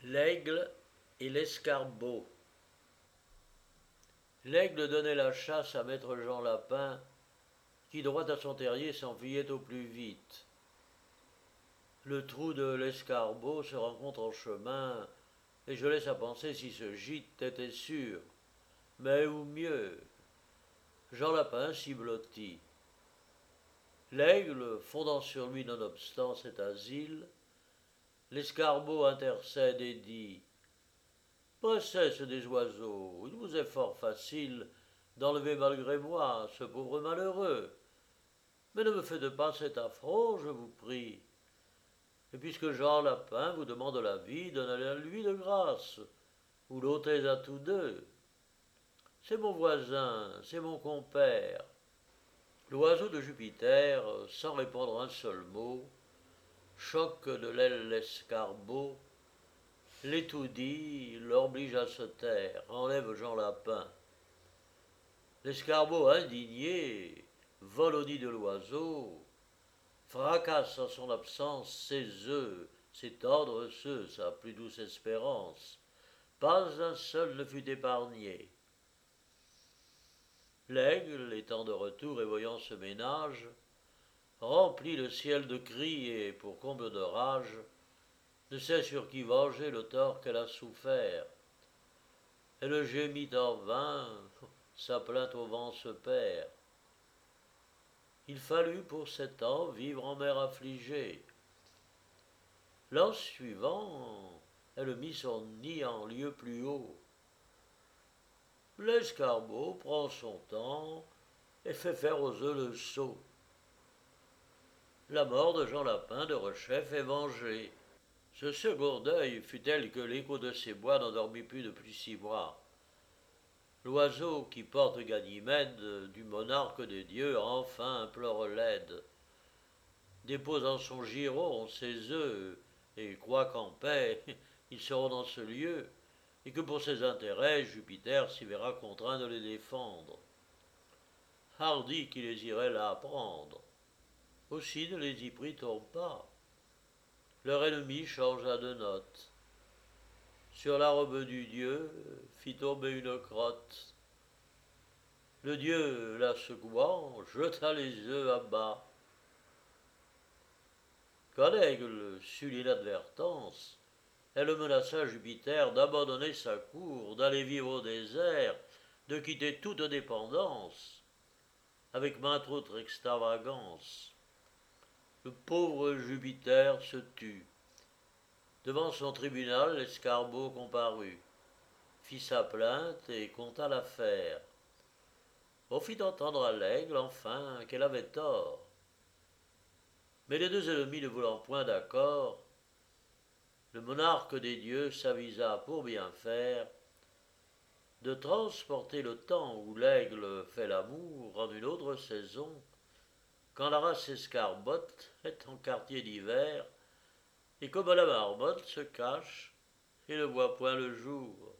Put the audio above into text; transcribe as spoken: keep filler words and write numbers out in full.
L'aigle et l'escarbot. L'aigle donnait la chasse à maître Jean Lapin, qui droit à son terrier s'enfuyait au plus vite. Le trou de l'escarbot se rencontre en chemin, et je laisse à penser si ce gîte était sûr. Mais ou mieux, Jean Lapin s'y blottit. L'aigle, fondant sur lui nonobstant cet asile, l'escarbot intercède et dit « Princesse des oiseaux, il vous est fort facile d'enlever malgré moi ce pauvre malheureux. Mais ne me faites pas cet affront, je vous prie. Et puisque Jean Lapin vous demande la vie, donnez-la-lui de grâce, ou l'ôtez à tous deux. C'est mon voisin, c'est mon compère. » L'oiseau de Jupiter, sans répondre un seul mot, choque de l'aile l'escarbot, l'étourdit, l'oblige à se taire, enlève Jean Lapin. L'escarbot indigné vole au nid de l'oiseau, fracasse en son absence ses œufs, ses tendres ceux, sa plus douce espérance. Pas un seul ne fut épargné. L'aigle, étant de retour et voyant ce ménage, remplit le ciel de cris et, pour comble de rage, ne sait sur qui venger le tort qu'elle a souffert. Elle gémit en vain, sa plainte au vent se perd. Il fallut pour sept ans vivre en mer affligée. L'an suivant, elle mit son nid en lieu plus haut. L'escarbot prend son temps et fait faire aux œufs le saut. La mort de Jean Lapin de Rechef est vengée. Ce second deuil fut tel que l'écho de ces bois n'endormit plus depuis six mois. L'oiseau qui porte Ganymède du monarque des dieux enfin implore l'aide. Dépose en son giron ses œufs et croit qu'en paix ils seront dans ce lieu et que pour ses intérêts Jupiter s'y verra contraint de les défendre. Hardi qui les irait là prendre. Aussi ne les y prit-on pas. Leur ennemi changea de note. Sur la robe du dieu fit tomber une crotte. Le dieu, la secouant, jeta les œufs à bas. Quand l'aigle sut l'inadvertance, elle menaça Jupiter d'abandonner sa cour, d'aller vivre au désert, de quitter toute dépendance, avec maintes autres extravagances. Le pauvre Jupiter se tut. Devant son tribunal, l'escarbot comparut, fit sa plainte et conta l'affaire. On fit entendre à l'aigle, enfin, qu'elle avait tort. Mais les deux ennemis ne voulant point d'accord, le monarque des dieux s'avisa pour bien faire de transporter le temps où l'aigle fait l'amour en une autre saison, quand la race escarbotte est en quartier d'hiver, et comme la marmotte se cache et ne voit point le jour.